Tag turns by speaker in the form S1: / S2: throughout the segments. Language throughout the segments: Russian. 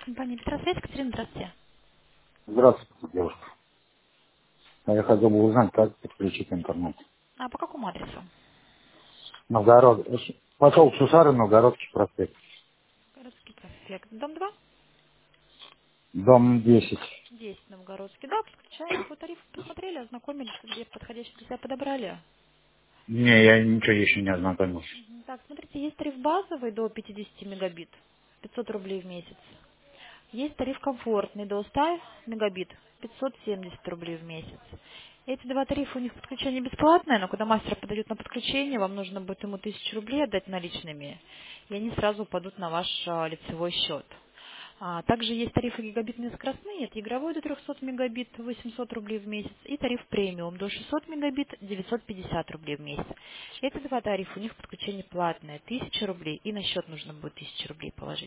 S1: Компания Петросвязь, Катерина, здравствуйте.
S2: Здравствуйте, девушка. Я хотел бы узнать, как подключить интернет.
S1: А по какому адресу?
S2: Новгород. Поселок Сусары, Новгородский проспект.
S1: Городский проспект. Дом 2?
S2: Дом 10.
S1: 10 Новгородский. Да, подключаем по тарифу. Посмотрели, ознакомились, где подходящий для себя подобрали.
S2: Не, я ничего еще не ознакомился.
S1: Так, смотрите, есть тариф базовый до 50 мегабит, 500 рублей в месяц. Есть тариф комфортный до 100 мегабит, 570 рублей в месяц. Эти два тарифа, у них подключение бесплатное, но когда мастер подойдет на подключение, вам нужно будет ему 1000 рублей отдать наличными, и они сразу упадут на ваш лицевой счет. Также есть тарифы гигабитные скоростные, это игровой до 300 мегабит, 800 рублей в месяц, и тариф премиум до 600 мегабит, 950 рублей в месяц. Эти два тарифа, у них подключение платное, 1000 рублей, и на счет нужно будет 1000 рублей положить.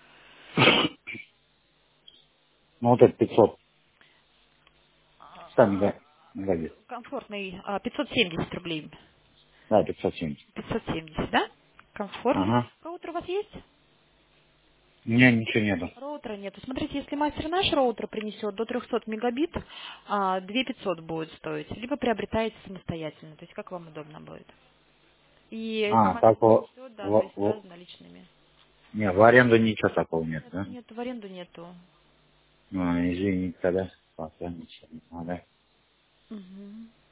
S2: Ну вот это 500. 100
S1: А,
S2: мегабит.
S1: Комфортный 570 рублей.
S2: Да, 570.
S1: 570, да? Комфортный.
S2: Ага.
S1: Роутер у вас есть?
S2: Не, ничего нету.
S1: Роутера нету. Смотрите, если мастер наш роутер принесет до 300 мегабит, 2500 будет стоить. Либо приобретаете самостоятельно, то есть как вам удобно будет. И если
S2: А,
S1: мастер
S2: так
S1: принесет, да, то есть сразу наличными.
S2: не, в аренду ничего такого нет,
S1: Нет,
S2: да?
S1: нет, в аренду нету.
S2: Ну, извините, тогда. Пока ничего не надо.
S1: Мгм.